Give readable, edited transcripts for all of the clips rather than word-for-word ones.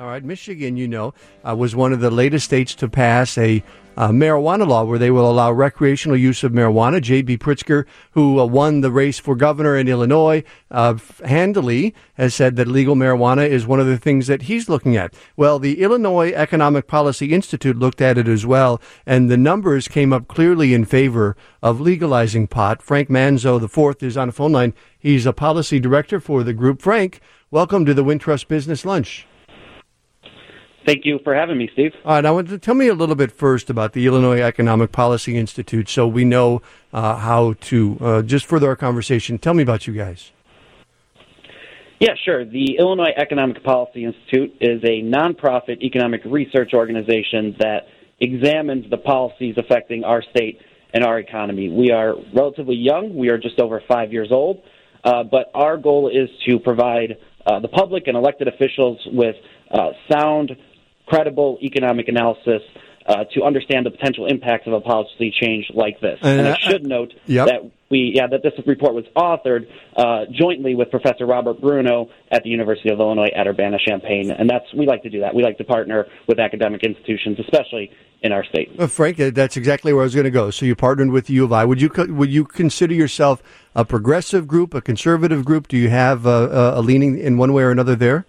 All right. Michigan, was one of the latest states to pass a marijuana law where they will allow recreational use of marijuana. J.B. Pritzker, who won the race for governor in Illinois, handily has said that legal marijuana is one of the things that he's looking at. Well, the Illinois Economic Policy Institute looked at it as well, and the numbers came up clearly in favor of legalizing pot. Frank Manzo IV is on the phone line. He's a policy director for the group. Frank, welcome to the Wintrust Business Lunch. Thank you for having me, Steve. All right, I want to tell me a little bit first about the Illinois Economic Policy Institute so we know how to just further our conversation. Tell me about you guys. Yeah, sure. The Illinois Economic Policy Institute is a nonprofit economic research organization that examines the policies affecting our state and our economy. We are relatively young. We are just over 5 years old, but our goal is to provide the public and elected officials with sound, credible economic analysis to understand the potential impacts of a policy change like this. And I should note that this report was authored jointly with Professor Robert Bruno at the University of Illinois at Urbana-Champaign, and we like to do that. We like to partner with academic institutions, especially in our state. Frank, that's exactly where I was going to go. So you partnered with the U of I. Would you consider yourself a progressive group, a conservative group? Do you have a leaning in one way or another there?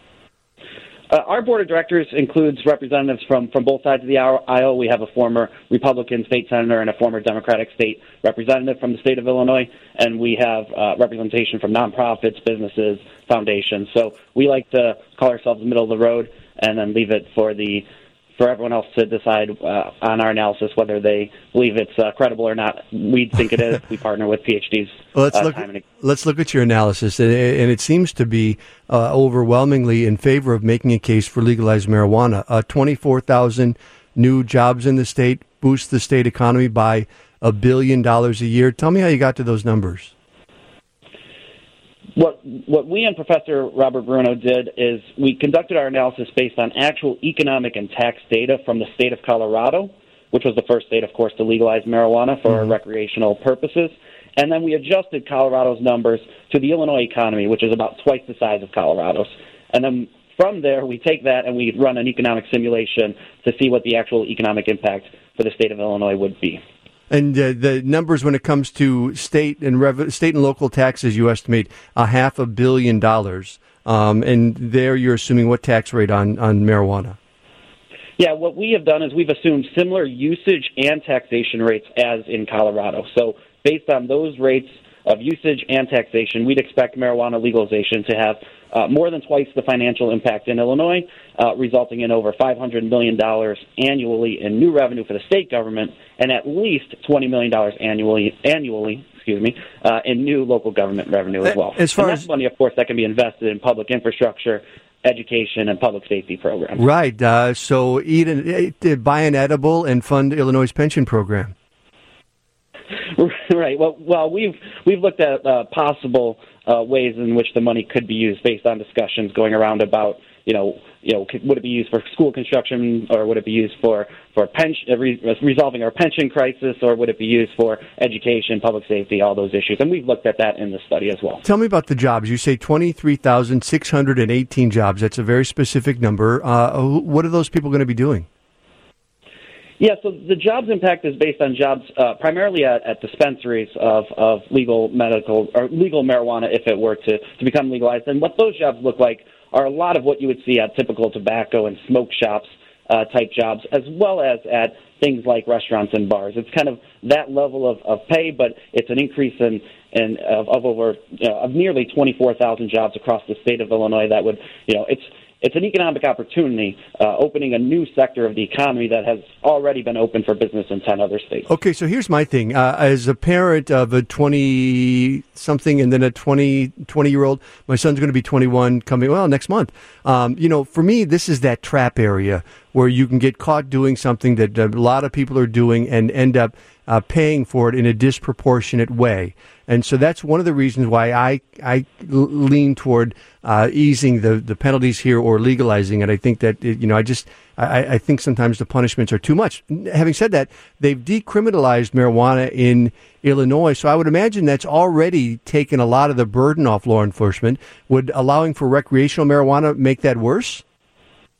Our board of directors includes representatives from both sides of the aisle. We have a former Republican state senator and a former Democratic state representative from the state of Illinois, and we have representation from nonprofits, businesses, foundations. So we like to call ourselves the middle of the road and then leave it for everyone else to decide on our analysis whether they believe it's credible or not. We think it is. We partner with PhDs. Let's look at your analysis, and it seems to be overwhelmingly in favor of making a case for legalized marijuana. 24,000 new jobs in the state boosts the state economy by $1 billion a year. Tell me how you got to those numbers. What we and Professor Robert Bruno did is we conducted our analysis based on actual economic and tax data from the state of Colorado, which was the first state, of course, to legalize marijuana for recreational purposes. And then we adjusted Colorado's numbers to the Illinois economy, which is about twice the size of Colorado's. And then from there, we take that and we run an economic simulation to see what the actual economic impact for the state of Illinois would be. And the numbers when it comes to state and local taxes, you estimate $500 million. And there you're assuming what tax rate on marijuana? Yeah, what we have done is we've assumed similar usage and taxation rates as in Colorado. So based on those rates of usage and taxation, we'd expect marijuana legalization to have more than twice the financial impact in Illinois, resulting in over $500 million annually in new revenue for the state government and at least $20 million annually, in new local government revenue as well. That's money, of course, that can be invested in public infrastructure, education, and public safety programs. Right. So buy an edible and fund Illinois' pension program. Right. Well, we've looked at possible ways in which the money could be used based on discussions going around about would it be used for school construction, or would it be used for resolving our pension crisis, or would it be used for education, public safety, all those issues? And we've looked at that in the study as well. Tell me about the jobs. You say 23,618 jobs. That's a very specific number. What are those people going to be doing? Yeah, so the jobs impact is based on jobs primarily at dispensaries of legal medical or legal marijuana if it were to become legalized. And what those jobs look like are a lot of what you would see at typical tobacco and smoke shops type jobs, as well as at things like restaurants and bars. It's kind of that level of pay, but it's an increase of nearly 24,000 jobs across the state of Illinois. That would it's an economic opportunity, opening a new sector of the economy that has already been open for business in 10 other states. Okay, so here's my thing. As a parent of a 20-something and then a 20-year-old, my son's going to be 21 next month. For me, this is that trap area where you can get caught doing something that a lot of people are doing and end up paying for it in a disproportionate way. And so that's one of the reasons why I lean toward easing the penalties here or legalizing it. I think that, I think sometimes the punishments are too much. Having said that, they've decriminalized marijuana in Illinois, so I would imagine that's already taken a lot of the burden off law enforcement. Would allowing for recreational marijuana make that worse?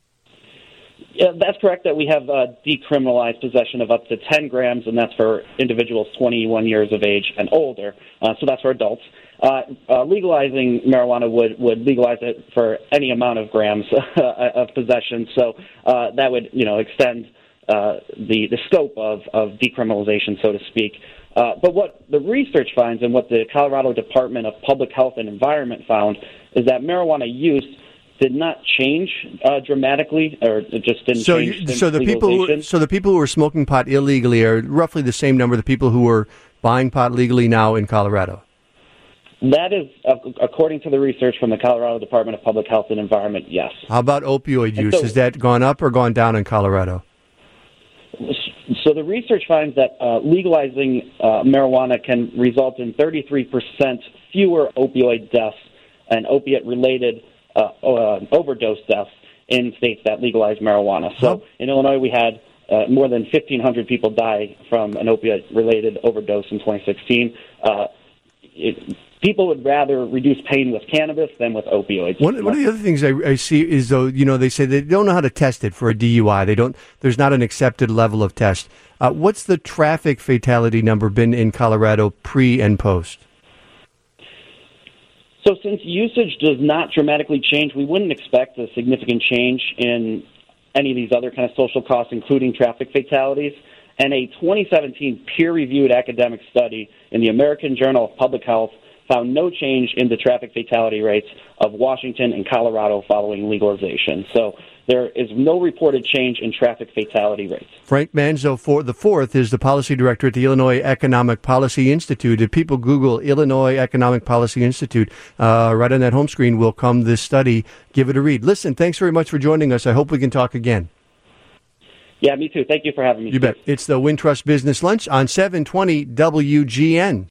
Yeah, that's correct that we have decriminalized possession of up to 10 grams, and that's for individuals 21 years of age and older. So that's for adults. Legalizing marijuana would legalize it for any amount of grams of possession. So that would, extend the scope of decriminalization, so to speak. But what the research finds and what the Colorado Department of Public Health and Environment found is that marijuana use did not change dramatically, or it just didn't change. So the people who are smoking pot illegally are roughly the same number of the people who are buying pot legally now in Colorado. That is, according to the research from the Colorado Department of Public Health and Environment, yes. How about opioid use? Has that gone up or gone down in Colorado? So the research finds that legalizing marijuana can result in 33% fewer opioid deaths and opiate-related overdose deaths in states that legalize marijuana. So in Illinois, we had more than 1,500 people die from an opiate-related overdose in 2016. People would rather reduce pain with cannabis than with opioids. One of the other things I see is, though, they say they don't know how to test it for a DUI. There's not an accepted level of test. What's the traffic fatality number been in Colorado pre and post? So since usage does not dramatically change, we wouldn't expect a significant change in any of these other kind of social costs, including traffic fatalities. And a 2017 peer-reviewed academic study in the American Journal of Public Health found no change in the traffic fatality rates of Washington and Colorado following legalization. So there is no reported change in traffic fatality rates. Frank Manzo, the fourth, is the policy director at the Illinois Economic Policy Institute. If people Google Illinois Economic Policy Institute, right on that home screen will come this study. Give it a read. Listen, thanks very much for joining us. I hope we can talk again. Yeah, me too. Thank you for having me. You bet. It's the Wintrust Business Lunch on 720 WGN.